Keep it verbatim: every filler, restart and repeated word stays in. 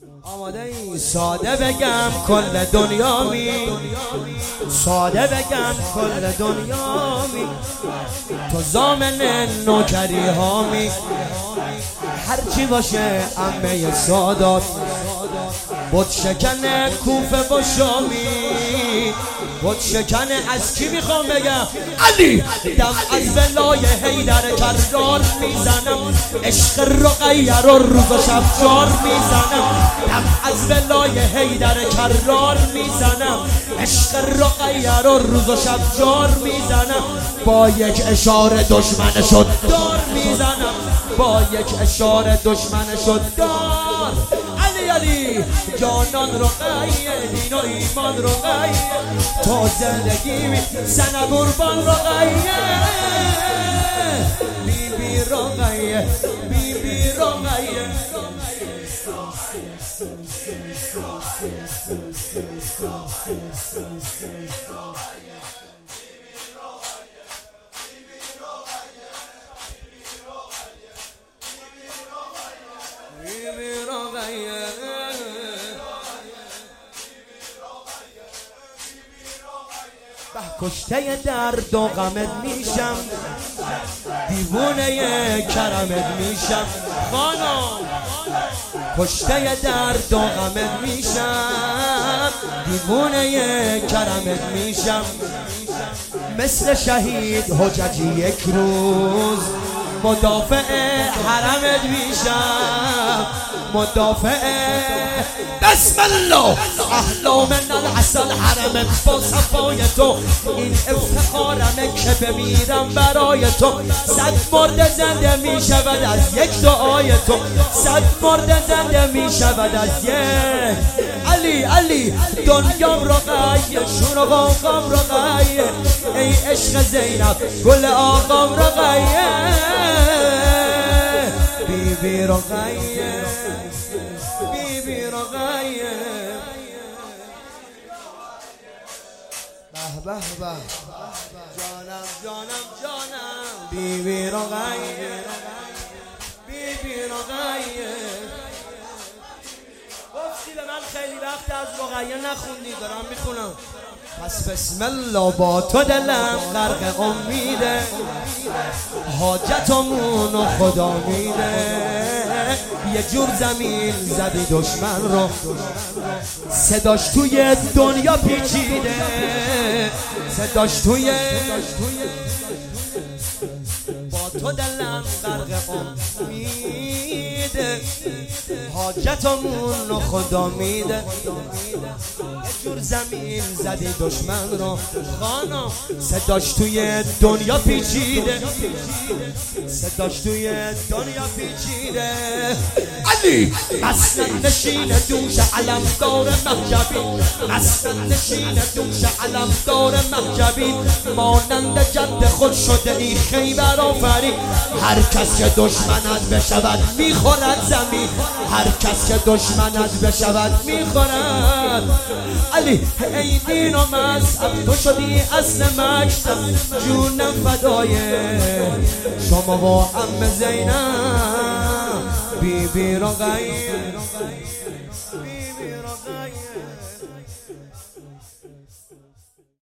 آماده ای؟ ساده بگم کل دنیا می ساده بگم کل دنیا می تو زامن نوکری ها می هرچی باشه عمه سادات بود شکن کوفه با شامی بود شکن از کی میخوام بگم؟ علی دم از ولای حیدر کرار میزنم عشق رقیه رو روز و شب جار میزنم دم از ولای حیدر کرار میزنم عشق رقیه رو روز و شب جار میزنم با یک اشاره دشمنشو دار میزنم با یک اشاره دشمنشو دار علی علی جانان رقیه دین و ایمان رقیه تو زندگی می سن قربان رقیه بی بی رقیه بی بی رقیه کشته درد و غمت میشم دیوونه کرمت میشم خانم کشته درد و غمت میشم دیوونه کرمت میشم مثل شهید حججی یک روز مدافع حرمت میشم مدافع بسم الله احلا من العسل حرمت با صفای تو این افتخارمه که بمیرم برای تو صد مرد زنده می شود از یک دعای تو صد مرد زنده می شود از یک علی علی دنیام رقیه شون و قاقام رقیه ای عشق زینب گل آقام رقیه بی بی رقیه بی بی رقیه به به به جانم جانم جانم بی بی رقیه بی بی رقیه گفتی به من خیلی وقت از رقیه نخوندی دارم میخونم پس بسم الله با تو دلم غرق امیده حاجتمونو خدا میده یه جور زمین زدی دشمن رو صداش توی دنیا پیچیده صداش توی با تو دلم غرق امیده حاجتمونو خدا میده یه جور زمین زدی دشمن رو خانم صداش توی دنیا پیچیده صداش توی دنیا پیچیده علی مسند نشین دوش علمدار مهجبی مسند نشین دوش علمدار مهجبی مانند جد خود شده ای خیبر آفرین هر کس که دشمنت بشود میخورد زمین هر کس که دشمنت بشود میخورد علی ای دین و مذهب تو شدی اصل مکتب جونم فدای شما و عم زینب بی بی رقیه بی بی رقیه